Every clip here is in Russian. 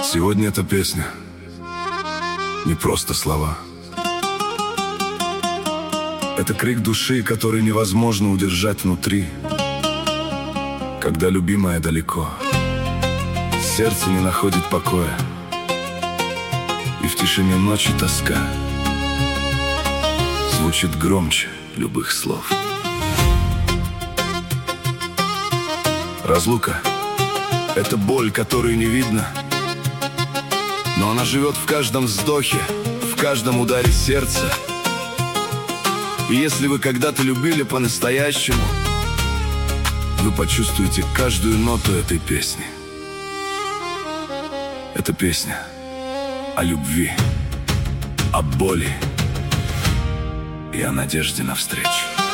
Сегодня эта песня не просто слова. Это крик души, который невозможно удержать внутри, когда любимая далеко. Сердце не находит покоя, и в тишине ночи тоска звучит громче любых слов. Разлука — это боль, которую не видно, но она живет в каждом вздохе, в каждом ударе сердца. И если вы когда-то любили по-настоящему, вы почувствуете каждую ноту этой песни. Это песня о любви, о боли и о надежде навстречу.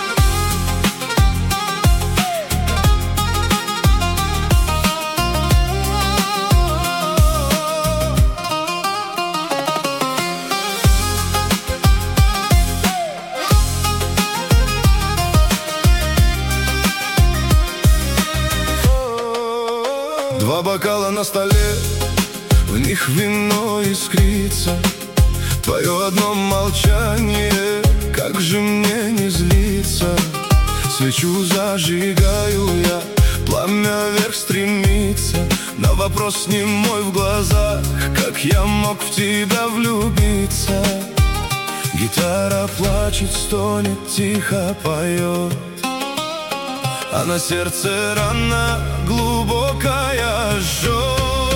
Два бокала на столе, в них вино искрится. Твое одно молчание, как же мне не злиться? Свечу зажигаю я, пламя вверх стремится. На вопрос немой в глазах, как я мог в тебя влюбиться? Гитара плачет, стонет, тихо поет, а на сердце рана глубокая жжет.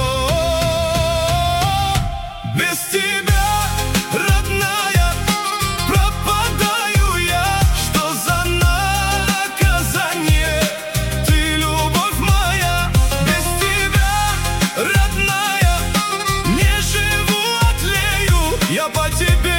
Без тебя, родная, пропадаю я. Что за наказание? Ты любовь моя. Без тебя, родная, не живу, а тлею. Я по тебе